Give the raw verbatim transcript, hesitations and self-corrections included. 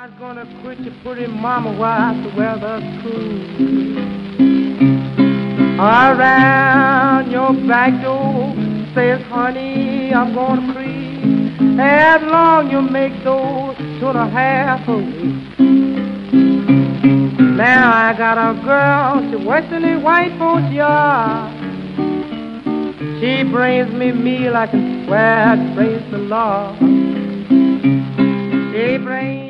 I'm gonna quit your pretty mama while the weather's cool. Around your back door says, honey, I'm gonna creep as long you make those two and a half a week. Now I got a girl, she works in a white folks yard. She brings me meal I can swear to praise the Lord. She brings